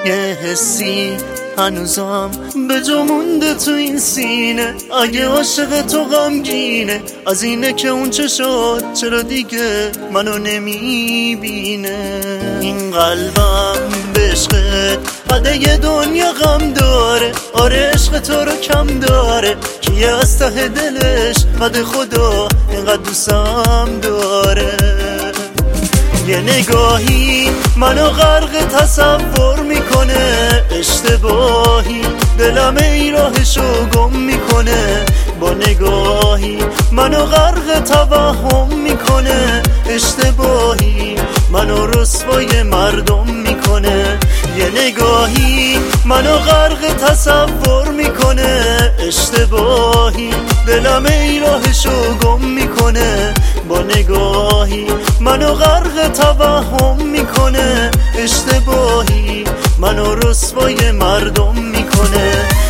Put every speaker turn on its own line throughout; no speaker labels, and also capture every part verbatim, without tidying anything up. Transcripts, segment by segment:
یه حسی هنوزم به جا مونده تو این سینه، اگه عاشق تو غمگینه از اینه که اون چه شد چرا دیگه منو نمیبینه. این قلبم به عشقت قده دنیا غم داره، آره عشق تو رو کم داره، کیه از ته دلش قد خدا اینقدر دوستم داره. یه نگاهی منو غرق تصور میکنه، اشتباهی دلم ای راهشو گم میکنه. با نگاهی منو غرق توهم میکنه، اشتباهی منو رسوای مردم میکنه. یه نگاهی منو غرق تصور میکنه، اشتباهی دلم ای راهشو گم میکنه. با نگاهی منو غرق توهم میکنه، اشتباهی منو رسوای مردم میکنه.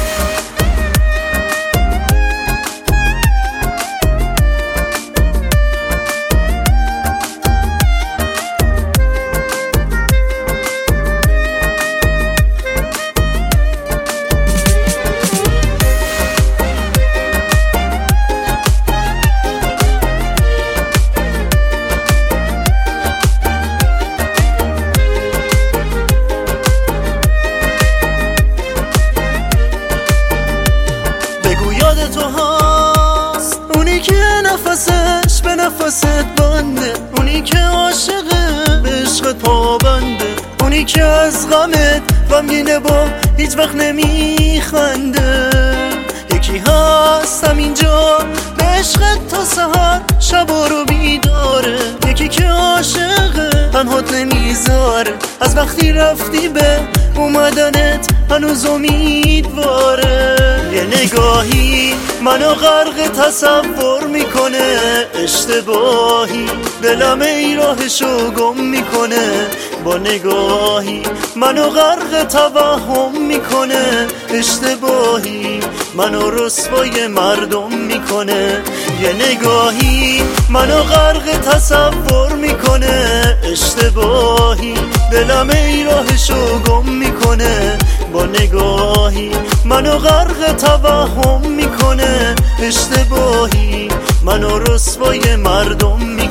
تو هست اونی که نفسش به نفست بنده، اونی که عاشقه به عشقت پابنده، اونی که از غمت غمگینه با هیچ وقت نمیخنده. یکی هست همینجا به عشقت تا سحر شبا رو بیداره، یکی که عاشقه تنهات نمیذاره، از وقتی رفتی به اومدنت هنوز امیدواره. یه نگاهی منو غرق تصور میکنه، اشتباهی دلم ای راهشو گم میکنه. با نگاهی منو غرق توهم میکنه، اشتباهی منو رسوای مردم میکنه. یه نگاهی منو غرق تصور میکنه، اشتباهی دلم ای راهشو گم میکنه. با نگاهی منو غرق توهم میکنه، اشتباهی منو رسوای مردم میکنه.